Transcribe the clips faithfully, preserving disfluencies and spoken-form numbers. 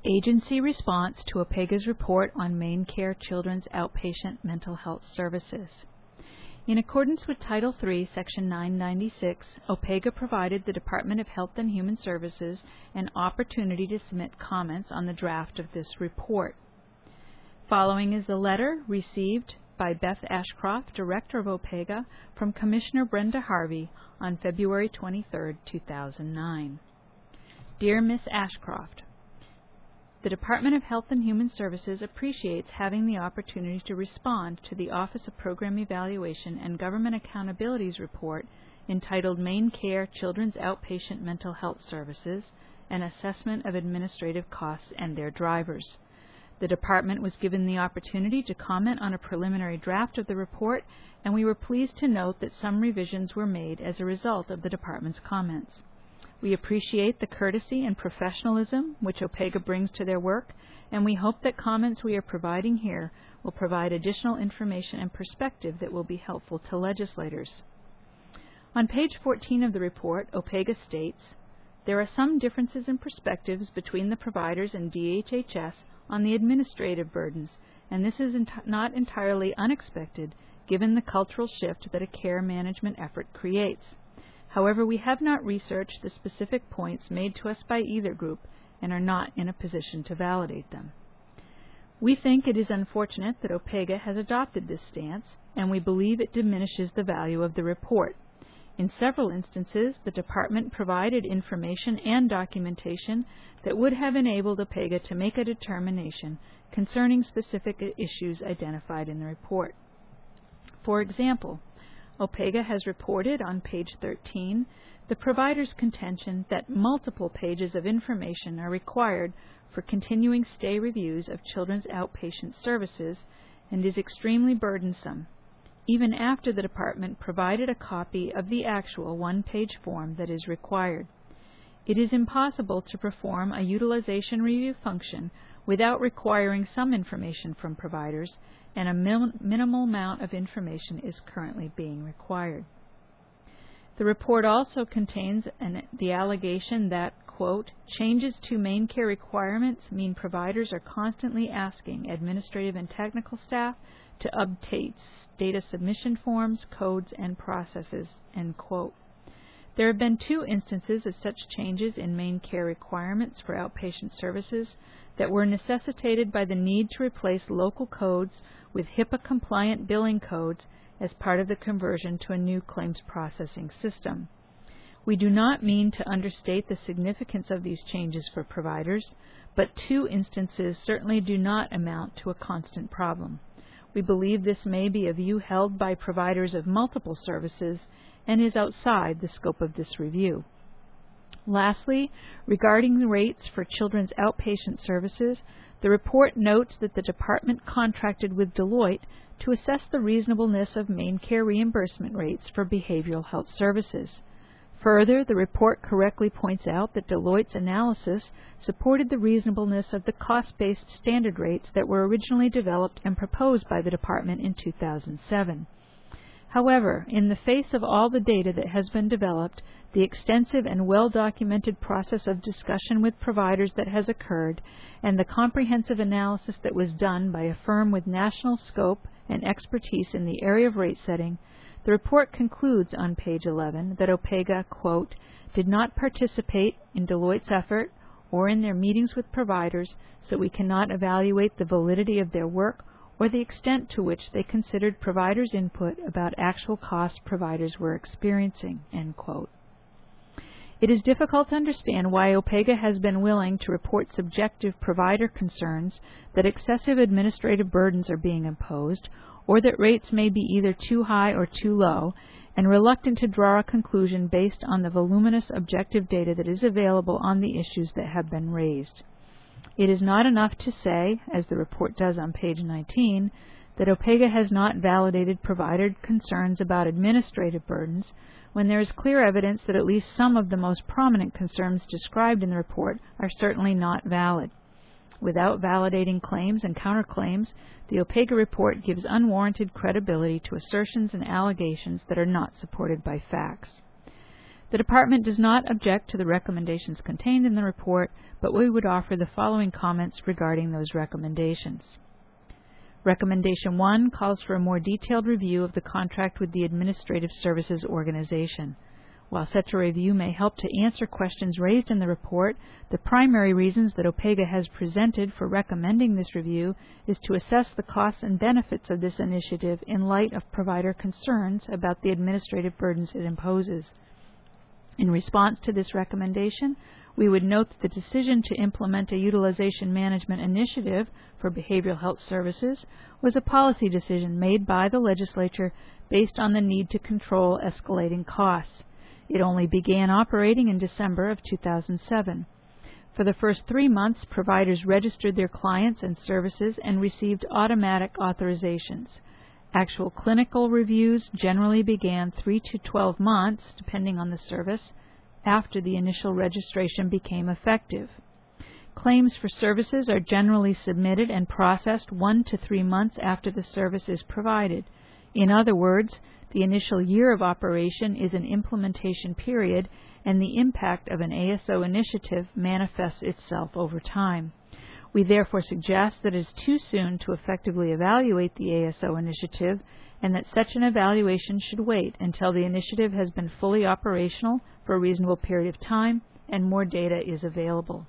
Agency response to OPEGA's report on MaineCare Children's Outpatient Mental Health Services. In accordance with Title three, Section nine ninety-six, OPEGA provided the Department of Health and Human Services an opportunity to submit comments on the draft of this report. Following is a letter received by Beth Ashcroft, Director of OPEGA, from Commissioner Brenda Harvey on February twenty-third, two thousand nine. Dear Miz Ashcroft, the Department of Health and Human Services appreciates having the opportunity to respond to the Office of Program Evaluation and Government Accountability's report entitled MaineCare Children's Outpatient Mental Health Services, an Assessment of Administrative Costs and Their Drivers. The Department was given the opportunity to comment on a preliminary draft of the report, and we were pleased to note that some revisions were made as a result of the Department's comments. We appreciate the courtesy and professionalism which OPEGA brings to their work, and we hope that comments we are providing here will provide additional information and perspective that will be helpful to legislators. On page fourteen of the report, OPEGA states, there are some differences in perspectives between the providers and D H H S on the administrative burdens, and this is ent- not entirely unexpected given the cultural shift that a care management effort creates. However, we have not researched the specific points made to us by either group and are not in a position to validate them. We think it is unfortunate that OPEGA has adopted this stance, and we believe it diminishes the value of the report. In several instances, the Department provided information and documentation that would have enabled OPEGA to make a determination concerning specific issues identified in the report. For example, OPEGA has reported on page thirteen the provider's contention that multiple pages of information are required for continuing stay reviews of children's outpatient services and is extremely burdensome, even after the Department provided a copy of the actual one-page form that is required. It is impossible to perform a utilization review function without requiring some information from providers, and a min- minimal amount of information is currently being required. The report also contains an, the allegation that, quote, changes to MaineCare requirements mean providers are constantly asking administrative and technical staff to update data submission forms, codes, and processes, end quote. There have been two instances of such changes in MaineCare requirements for outpatient services that were necessitated by the need to replace local codes with HIPAA-compliant billing codes as part of the conversion to a new claims processing system. We do not mean to understate the significance of these changes for providers, but two instances certainly do not amount to a constant problem. We believe this may be a view held by providers of multiple services and is outside the scope of this review. Lastly, regarding the rates for children's outpatient services, the report notes that the Department contracted with Deloitte to assess the reasonableness of MaineCare reimbursement rates for behavioral health services. Further, the report correctly points out that Deloitte's analysis supported the reasonableness of the cost-based standard rates that were originally developed and proposed by the Department in two thousand seven. However, in the face of all the data that has been developed, the extensive and well-documented process of discussion with providers that has occurred, and the comprehensive analysis that was done by a firm with national scope and expertise in the area of rate setting, the report concludes on page eleven that OPEGA, quote, did not participate in Deloitte's effort or in their meetings with providers, so we cannot evaluate the validity of their work or the extent to which they considered providers' input about actual costs providers were experiencing, end quote. It is difficult to understand why OPEGA has been willing to report subjective provider concerns that excessive administrative burdens are being imposed, or that rates may be either too high or too low, and reluctant to draw a conclusion based on the voluminous objective data that is available on the issues that have been raised. It is not enough to say, as the report does on page nineteen, that OPEGA has not validated provider concerns about administrative burdens, when there is clear evidence that at least some of the most prominent concerns described in the report are certainly not valid. Without validating claims and counterclaims, the OPEGA report gives unwarranted credibility to assertions and allegations that are not supported by facts. The Department does not object to the recommendations contained in the report, but we would offer the following comments regarding those recommendations. Recommendation one calls for a more detailed review of the contract with the Administrative Services Organization. While such a review may help to answer questions raised in the report, the primary reasons that OPEGA has presented for recommending this review is to assess the costs and benefits of this initiative in light of provider concerns about the administrative burdens it imposes. In response to this recommendation, we would note that the decision to implement a utilization management initiative for behavioral health services was a policy decision made by the legislature based on the need to control escalating costs. It only began operating in December of two thousand seven. For the first three months, providers registered their clients and services and received automatic authorizations. Actual clinical reviews generally began three to twelve months, depending on the service, after the initial registration became effective. Claims for services are generally submitted and processed one to three months after the service is provided. In other words, the initial year of operation is an implementation period, and the impact of an A S O initiative manifests itself over time. We therefore suggest that it is too soon to effectively evaluate the A S O initiative, and that such an evaluation should wait until the initiative has been fully operational for a reasonable period of time and more data is available.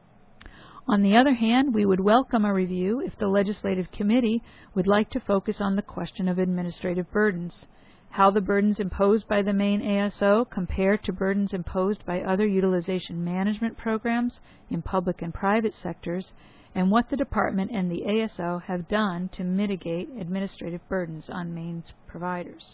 On the other hand, we would welcome a review if the Legislative Committee would like to focus on the question of administrative burdens, how the burdens imposed by the Maine A S O compare to burdens imposed by other utilization management programs in public and private sectors, and what the Department and the A S O have done to mitigate administrative burdens on Maine's providers.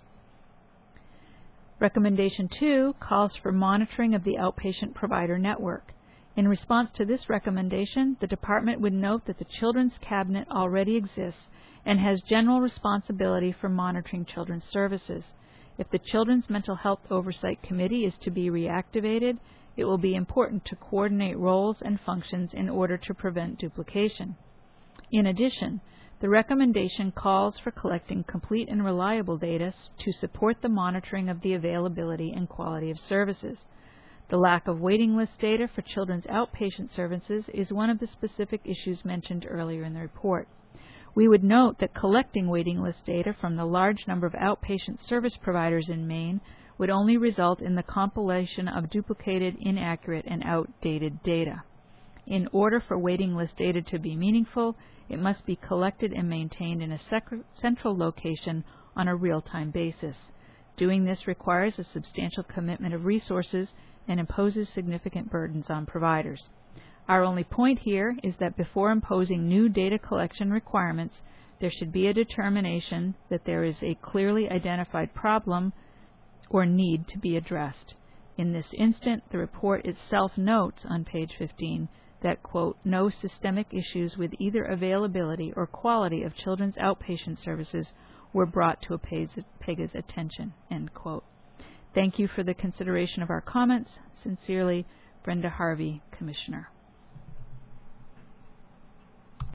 Recommendation two calls for monitoring of the outpatient provider network. In response to this recommendation, the Department would note that the Children's Cabinet already exists and has general responsibility for monitoring children's services. If the Children's Mental Health Oversight Committee is to be reactivated, it will be important to coordinate roles and functions in order to prevent duplication. In addition, the recommendation calls for collecting complete and reliable data to support the monitoring of the availability and quality of services. The lack of waiting list data for children's outpatient services is one of the specific issues mentioned earlier in the report. We would note that collecting waiting list data from the large number of outpatient service providers in Maine would only result in the compilation of duplicated, inaccurate, and outdated data. In order for waiting list data to be meaningful, it must be collected and maintained in a central location on a real-time basis. Doing this requires a substantial commitment of resources and imposes significant burdens on providers. Our only point here is that before imposing new data collection requirements, there should be a determination that there is a clearly identified problem or need to be addressed. In this instant, the report itself notes on page fifteen that, quote, no systemic issues with either availability or quality of children's outpatient services were brought to OPEGA's attention, end quote. Thank you for the consideration of our comments. Sincerely, Brenda Harvey, Commissioner.